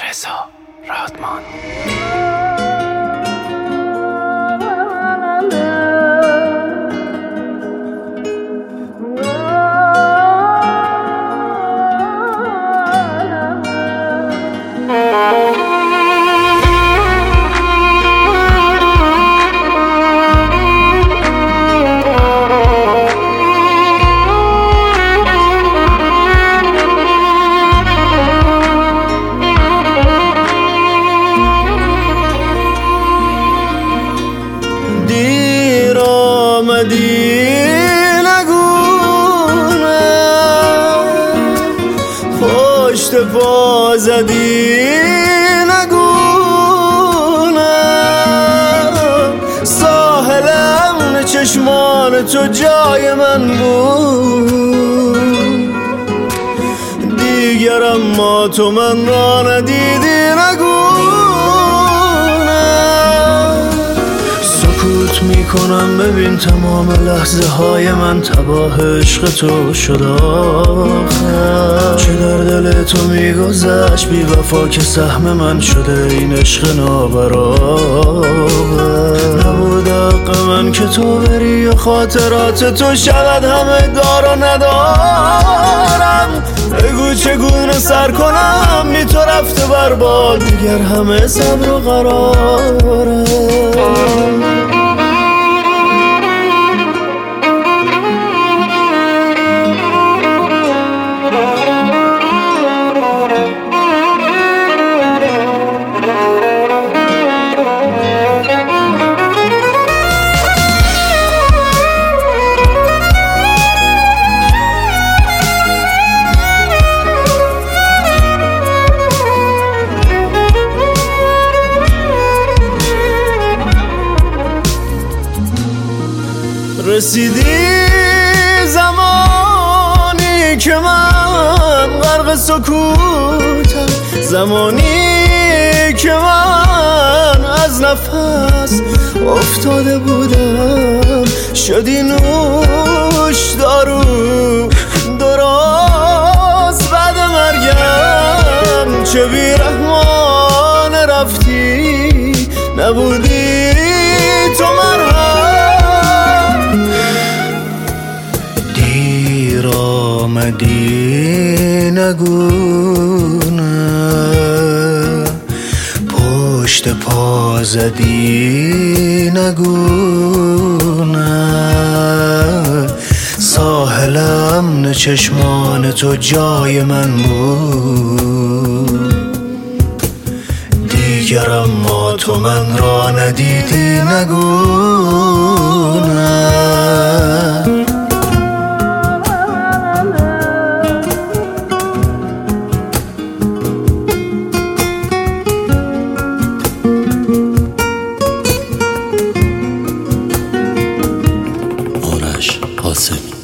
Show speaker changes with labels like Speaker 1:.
Speaker 1: رضا رادمان.
Speaker 2: دیر آمدی نگونه، پشت پا زدی نگونه، ساحلم چشمان تو جای من بود، دیگر اما تو من را ندیدی نگونه. سکوت میکنم ببین تمام لحظه های من تباه عشق تو شد آخر، چه در دل تو میگذشت بی وفا که سهم من شده این عشق نابرابر. نبود حق من که تو بری و خاطرات تو شود همه دار و ندارم. بگو چگونه سر کنم بی تو رفته برباد، دیگر همه صبر و قراره. رسیدی زمانی که من غرق سکوتم، زمانی که من از نفس افتاده بودم، شدی نوش دارو درست بعد مرگم. چه بیرحمان رفتی نبودی تو مرهم. دیر آمدی نگونه، پشت پا زدی نگونه، ساحلم نه چشمان تو جای من بود، دیگر اما تو من را ندیدی نگونه.
Speaker 1: آرش قاسمی.